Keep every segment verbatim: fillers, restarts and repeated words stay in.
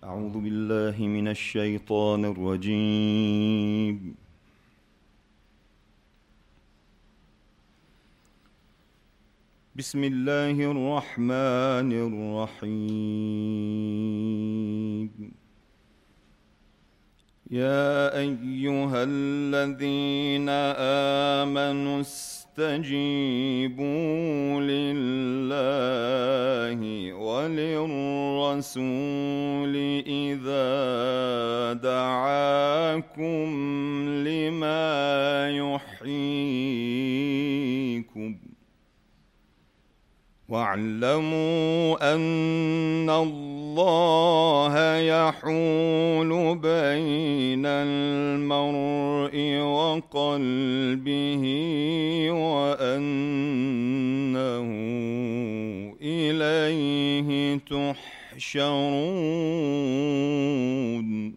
أعوذ بالله من الشيطان الرجيم. بسم الله الرحمن الرحيم. يا أيها الذين آمنوا استجيبوا لله وللرسول إذا دعاكم لما يحييكم واعلموا أن الله يحول بين المرء وقلبه وأنه إليه تحشرون.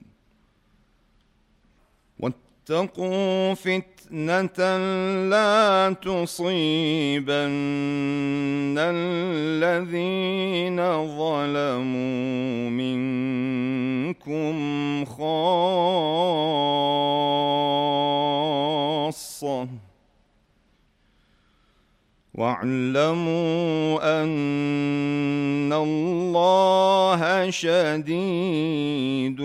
واتقوا فتنة لا تصيبن الذين ظلموا منكم خاصة واعلموا أن الله شديد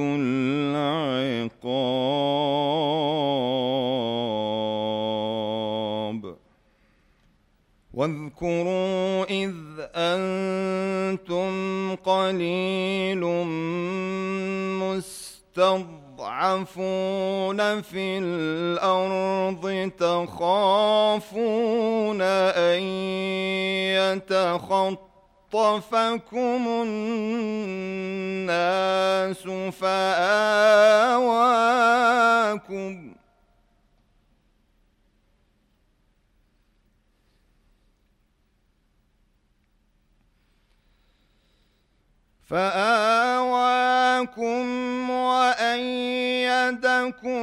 العقاب. واذكروا إذ أنتم قليل مستضعفون في الأرض تخافون أن يتخطفكم الناس فآواكم فآواكم وأيدكم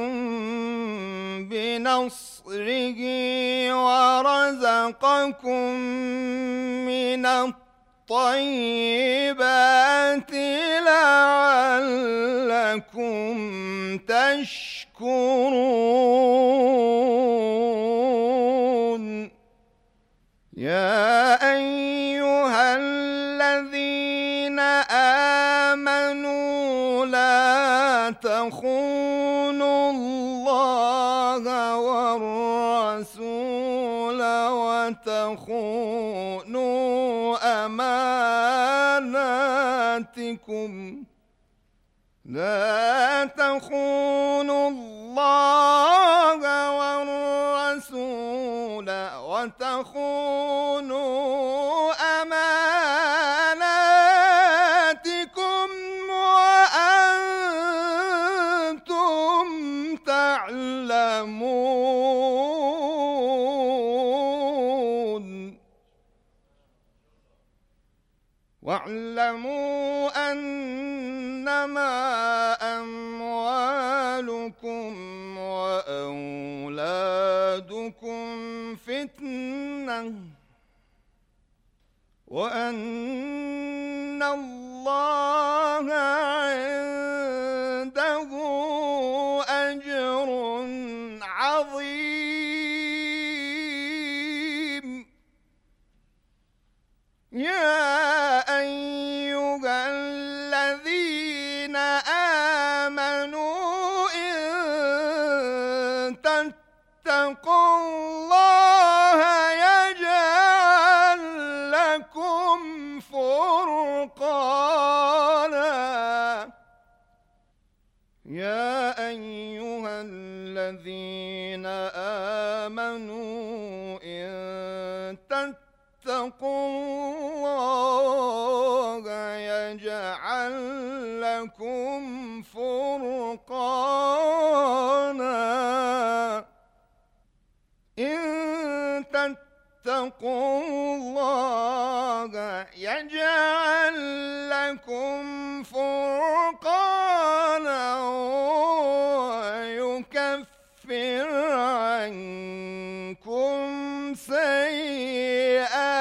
بنصره ورزقكم من الطيبات لعلكم تشكرون. يا أيها الذين آمنوا لا تخونوا الله والرسول وتخونوا أماناتكم لا تخونوا الله والرسول وتخونوا أماناتكم وأنتم تعلمون. واعلموا أنما أموالكم وأولادكم فتنة وأن الله عنده أجر عظيم. يا أيها الذين آمنوا إن تتقوا الله يجعل لكم فرقانا. يا أيها الذين آمنوا إن تتقوا الله يجعل لكم فرقانا. إن تتقوا الله يجعل لكم فرقانا ويكفر عنكم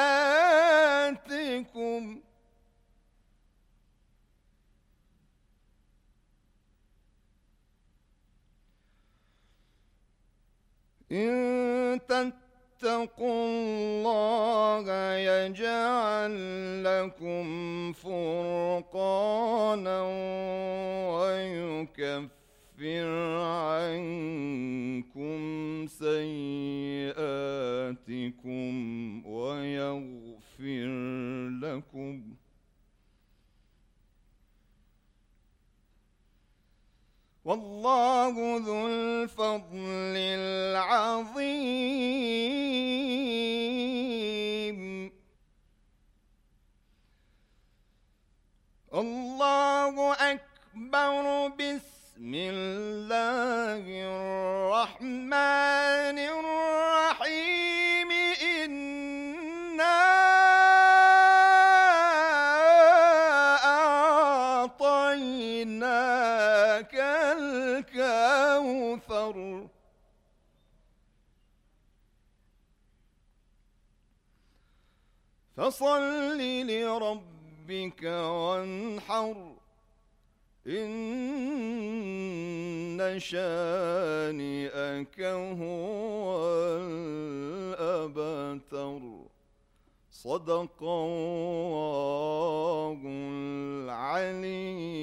سيئاتكم إن تتقوا الله يجعل لكم فرقانا ويكفر عنكم سيئاتكم ويغفر لكم، والله ذو الفضل العظيم. الله أكبر. بسم الله الرحمن الرحيم. إنا أعطيناك الكوثر، فصل لربك وانحر، إن شانئك هو الأبتر. صدق الله العلي